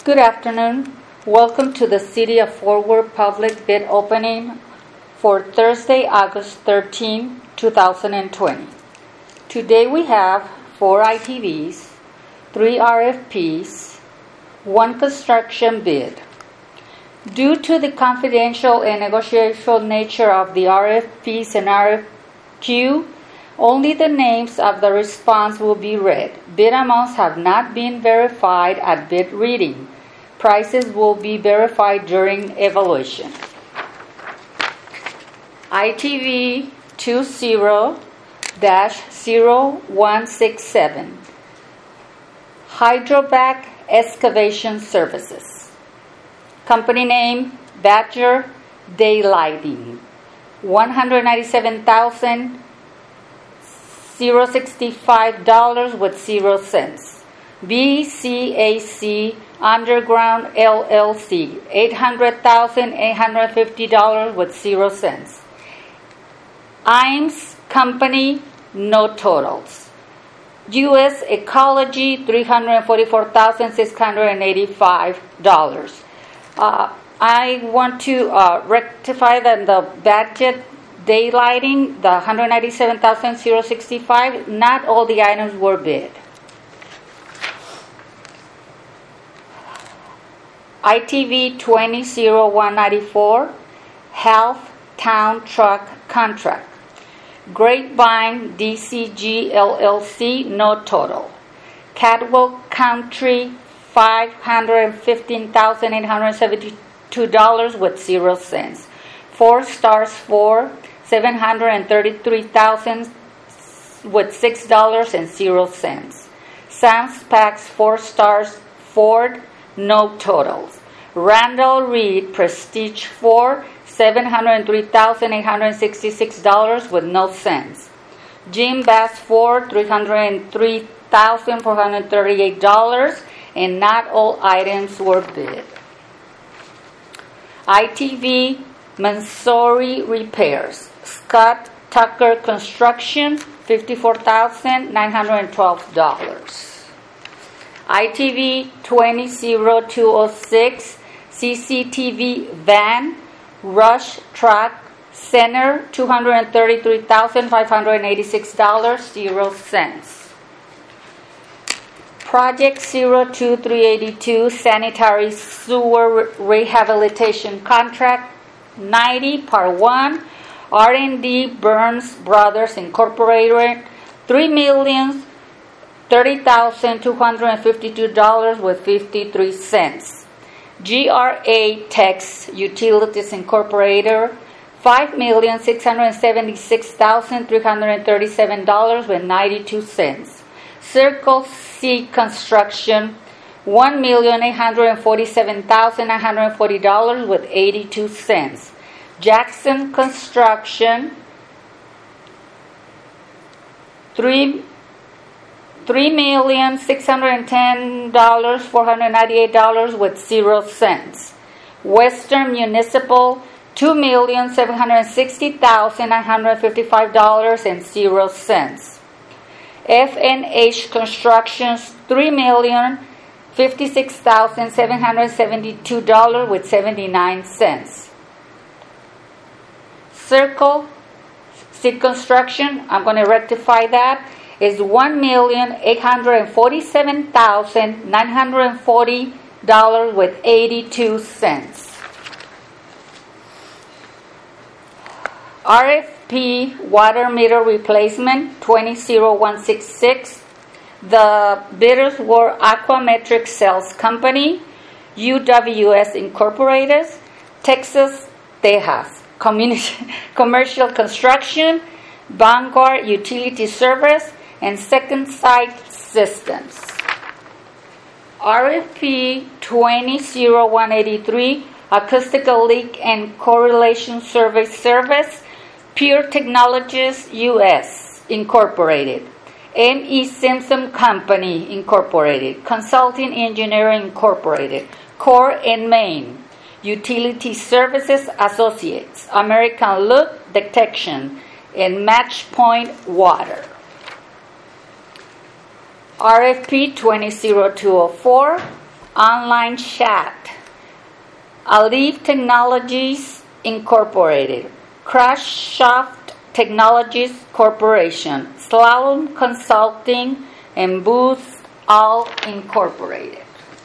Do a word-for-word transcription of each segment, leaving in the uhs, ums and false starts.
Good afternoon. Welcome to the City of Fort Worth public bid opening for Thursday, August thirteenth, two thousand twenty. Today we have four I T Vs, three R F Ps, one construction bid. Due to the confidential and negotiable nature of the R F Ps and R F Q, only the names of the response will be read. Bid amounts have not been verified at bid reading. Prices will be verified during evaluation. I T V two zero dash zero one six seven, Hydrovac Excavation Services. Company name, Badger Daylighting, one hundred ninety-seven thousand sixty-five dollars with zero cents. B C A C Underground L L C, eight hundred thousand eight hundred fifty dollars with zero cents. Imes Company, no totals. U S Ecology, three hundred forty-four thousand six hundred eighty-five dollars. Uh, I want to uh, rectify that the budget daylighting, the one hundred ninety-seven thousand sixty-five, not all the items were bid. I T V two zero one nine four, Health Town Truck Contract. Grapevine D C G L L C, no total. Catwalk Country, five hundred fifteen thousand eight hundred seventy-two dollars with zero cents. Four Stars four, seven hundred thirty-three thousand dollars with six dollars and zero cents. Sam's Packs four Stars Ford, no totals. Randall Reed Prestige four, seven hundred three thousand eight hundred sixty-six dollars with no cents. Jim Bass four, three hundred three thousand four hundred thirty-eight dollars, and not all items were bid. I T V Mansouri Repairs, Scott Tucker Construction, fifty-four thousand nine hundred twelve dollars. I T V two zero two zero six, C C T V Van, Rush Track Center, two hundred thirty-three thousand five hundred eighty-six dollars, zero cents. Project zero two three eight two, Sanitary Sewer Rehabilitation Contract, ninety, Part one, R and D Burns Brothers Incorporated, three million thirty thousand two hundred fifty-two dollars with fifty-three cents. G R A Tex Utilities Incorporated, five million six hundred seventy-six thousand three hundred thirty-seven dollars with ninety-two cents. Circle C Construction, one million eight hundred forty-seven thousand nine hundred forty dollars with eighty-two cents. Jackson Construction, three three million six hundred ten thousand four hundred ninety-eight dollars with zero cents. Western Municipal, two million seven hundred sixty thousand nine hundred fifty-five dollars and zero cents. F and H Constructions, three million fifty-six thousand seven hundred seventy-two dollars with seventy-nine cents. Circle C Construction, I'm going to rectify that, is one million eight hundred forty-seven thousand nine hundred forty dollars with eighty-two cents. R F P Water Meter Replacement two zero one six six. The bidders were Aquametric Sales Company, U W S Incorporated, Texas, Texas, Community, Commercial Construction, Vanguard Utility Service, and Second Sight Systems. R F P two zero one eight three, Acoustical Leak and Correlation Survey Service, Pure Technologies U S Incorporated, M E Simpson Company Incorporated, Consulting Engineering Incorporated, Core and Main, Utility Services Associates, American Look Detection, and Match Point Water. R F P two zero two zero four, Online Chat, Aleve Technologies Incorporated, Crashsoft Technologies Corporation, Slalom Consulting, and Booth All Incorporated.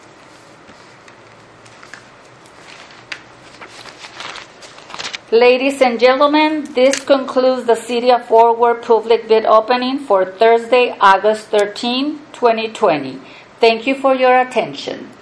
Ladies and gentlemen, this concludes the City of Fort Worth public bid opening for Thursday, August thirteenth, twenty twenty. Thank you for your attention.